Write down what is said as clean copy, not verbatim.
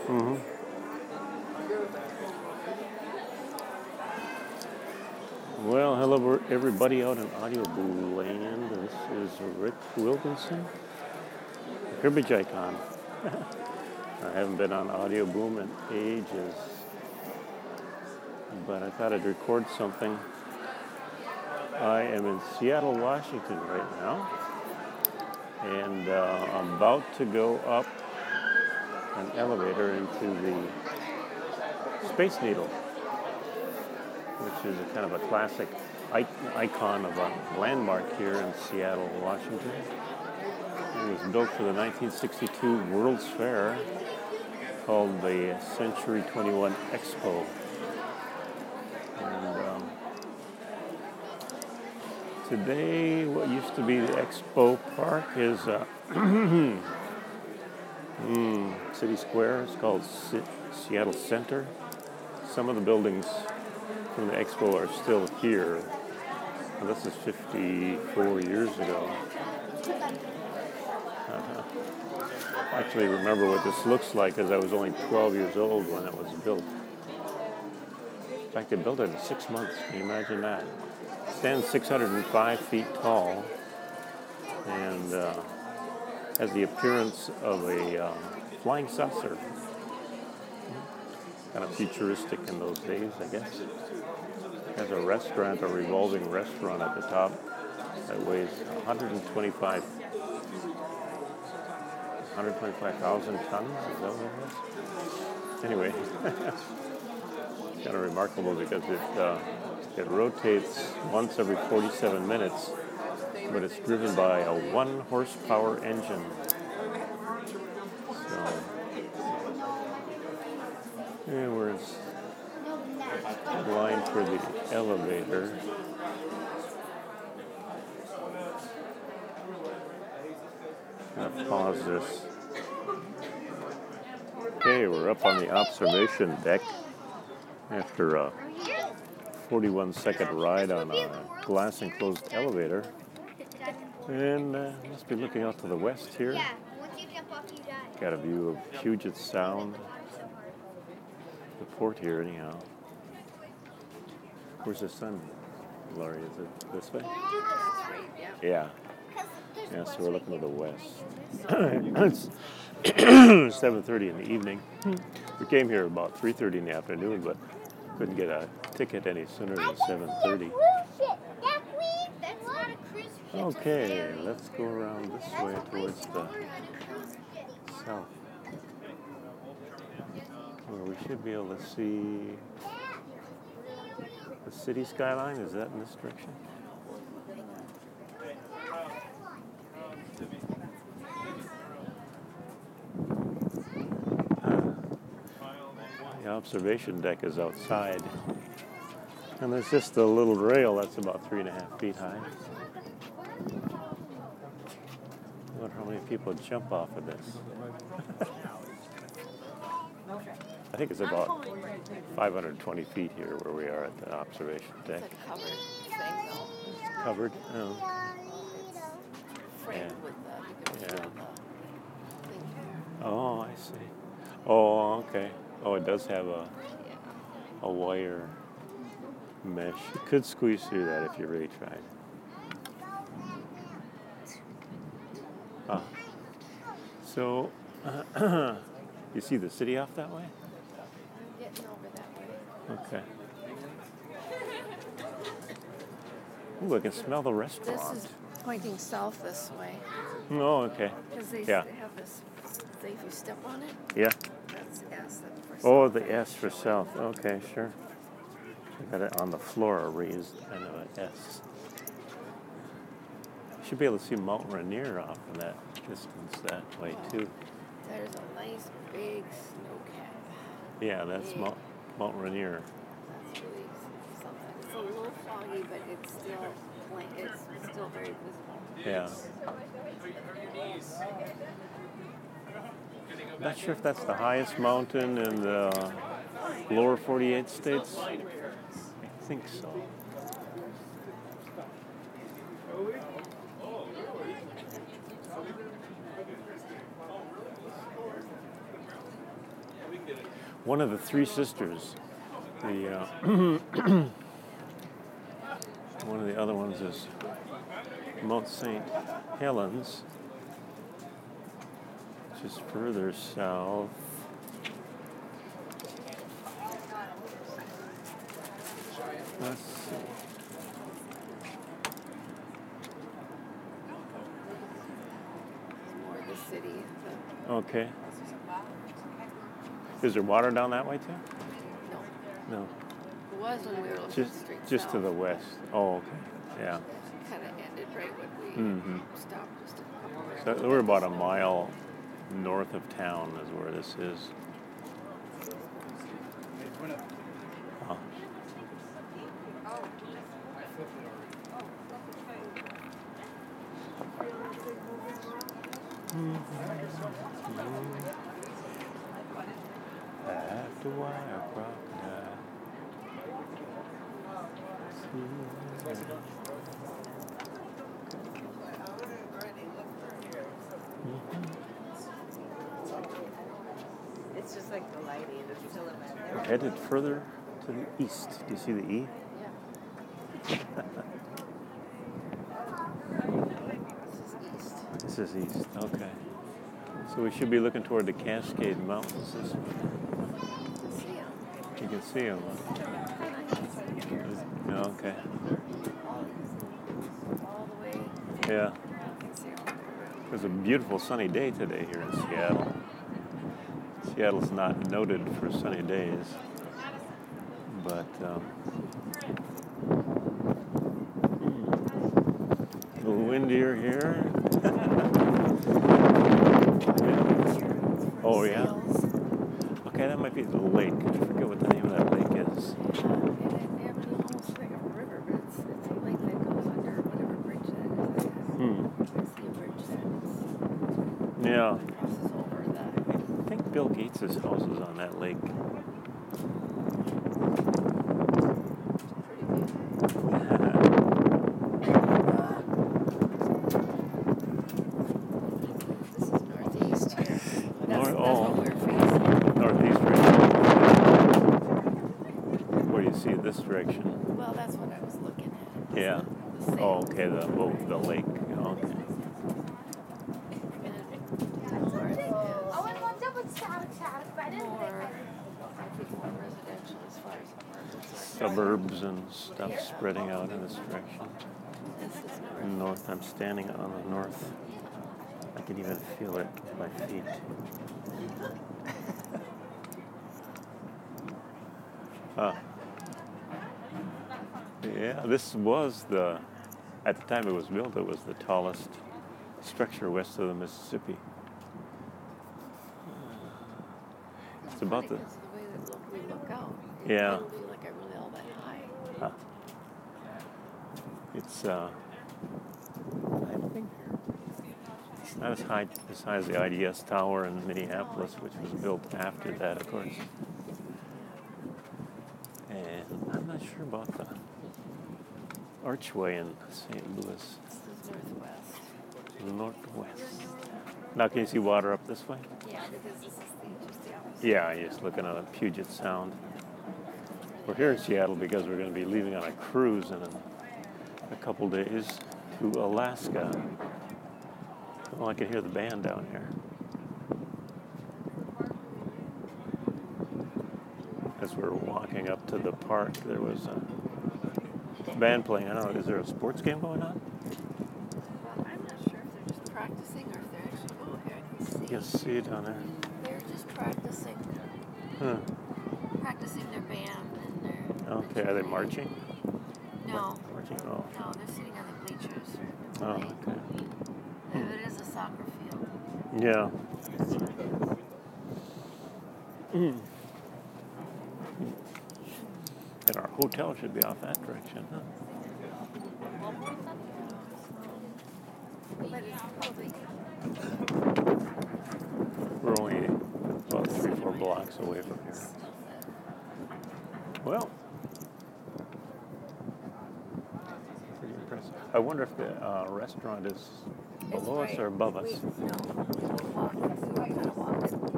Mm-hmm. Well, hello everybody out in Audio Boo land. This is Rick Wilkinson, the cribbage icon. I haven't been on Audio Boom in ages, but I thought I'd record something. I am in Seattle, Washington right now, and I'm about to go up an elevator into the Space Needle, which is a kind of a classic icon of a landmark here in Seattle, Washington. It was built for the 1962 World's Fair called the Century 21 Expo. And today, what used to be the Expo Park is City Square. It's called Seattle Center. Some of the buildings from the Expo are still here. And this is 54 years ago. I actually remember what this looks like because I was only 12 years old when it was built. In fact, they built it in 6 months. Can you imagine that? It stands 605 feet tall and has the appearance of a flying saucer. Kind of futuristic in those days, I guess. It has a restaurant, a revolving restaurant at the top that weighs 125,000 tons. Is that what it is? Anyway, it's kind of remarkable because it rotates once every 47 minutes, but it's driven by a 1 horsepower engine. So, yeah, we're in line for the elevator. I'm going to pause this. Okay, we're up on the observation deck after a 41-second ride on a glass-enclosed elevator. And must be looking out to the west here. Got a view of Puget Sound. The port here, anyhow. Where's the sun, Laurie? Is it this way? Yeah. Yeah, so we're looking to the west. It's 7:30 in the evening. We came here about 3:30 in the afternoon, but couldn't get a ticket any sooner than 7:30. Okay, let's go around this way towards the south, where we should be able to see the city skyline. Is that in this direction? The observation deck is outside, and there's just a little rail that's about 3.5 feet high. I wonder how many people jump off of this. I think it's about 520 feet here where we are at the observation deck. It's a covered thing, though. It's covered? Oh. It's framed with the, you can feel the thing here. Oh, I see. Oh, okay. Oh, it does have a wire mesh. You could squeeze through that if you really tried. So, you see the city off that way? I'm getting over that way. Okay. Ooh, I can smell the restaurant. This is pointing south this way. Oh, okay. Because they Yeah. have this, if you step on it, Yeah. that's S for south. Oh, the S for south. Okay, sure. I got it on the floor, raised kind of an S. You should be able to see Mount Rainier off in that distance that way, too. There's a nice big snow cap. Yeah, that's Mount Rainier. That's really something. It's a little foggy, but it's still very visible. Yeah. Not sure if that's the highest mountain in the lower 48 states. I think so. One of the three sisters. The one of the other ones is Mount St. Helens, which is further south. Let's see. More of the city. Okay. Is there water down that way too? No. No. It was when we were looking straight Just south. to the west. Oh, okay. Yeah. Kind of ended right when we stopped just a couple of So we're about a mile north of town is where this is. Huh. After wire crocodile. It's just like the lighting, it's still in We're there. headed further to the east. Do you see the E? This is east. Okay. So we should be looking toward the Cascade Mountains. You can see them. Okay. all the way. Yeah. You can see them. It was a beautiful sunny day today here in Seattle. Seattle's not noted for sunny days, but a little windier here. Oh, yeah. Okay, that might be the lake. I forget what the name of that lake is. It's almost like a river, but it's a lake that goes under whatever bridge that is. I see a bridge that Yeah. crosses over the. I think Bill Gates' house is on that lake. This is northeast here. That's Oh. what we're facing. Northeast direction. Where do you see this direction? Well, that's what I was looking at. Yeah. The same. Oh, okay, the boat, the lake. Okay. And north is, I think more residential as far as apartments are. Suburbs and stuff spreading out in this direction. This is north. North, I'm standing on the north. I can even feel it with my feet. Yeah, this was at the time it was built, it was the tallest structure west of the Mississippi. It's about the, Funny 'cause the way that we look out. Yeah. It doesn't feel like I'm really all that high. it's, I think, it's not as high as the IDS Tower in Minneapolis, which was built after that, of course. And I'm not sure about the archway in St. Louis. This is northwest. Northwest. Now can you see water up this way? Yeah, because this is just the opposite. Yeah, you're just looking at Puget Sound. We're here in Seattle because we're going to be leaving on a cruise in a couple days to Alaska. Oh, I can hear the band down here. As we're walking up to the park, there was a band playing. I don't know, is there a sports game going on? I'm not sure if they're just practicing or if they're actually going here. I can see. You can see it down there. They're just practicing. Practicing their band and their. Okay, are they marching? No. Marching? Oh. No, they're sitting on the bleachers. Oh, okay. It is a soccer field. Yeah. And our hotel should be off that direction, huh? But it's probably. We're only about 3-4 blocks away from here. Well, pretty impressive. I wonder if the restaurant is below us or above us. No, we were kind of walking